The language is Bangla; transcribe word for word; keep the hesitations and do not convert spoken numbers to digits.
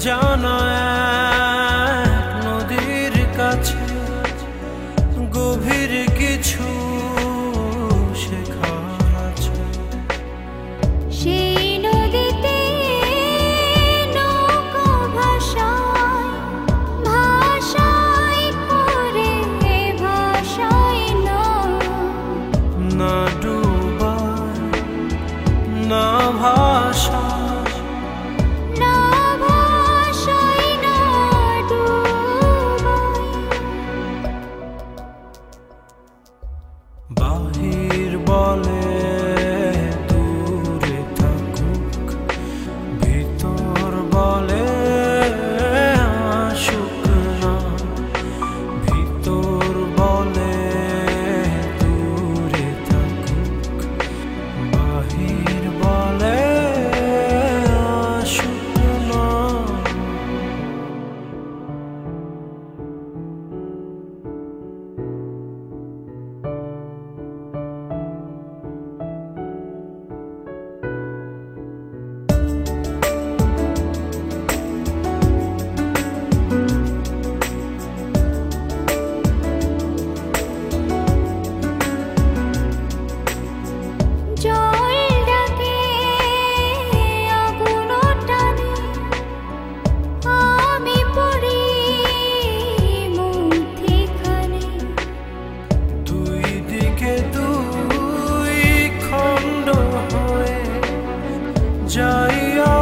জানা এক নদীর কাছে গভীর কিছু শেখা আছে। সেই নদীতে নৌকা ভাষায় ভাষায় করে ভাষায় না না ডুবায় না ভাষায় না ভাষায় না ডুবায়। বাহির বলে দূরে থাকুক, ভিতর বলে আসুক না। ভিতর বলে দূরে থাকুক, বাহির বলে আসুক না। জল ডাকে আগুন টানে আমি পড়ি মধ্যিখানে। দুই দিকে দুই খণ্ড হয়ে যাই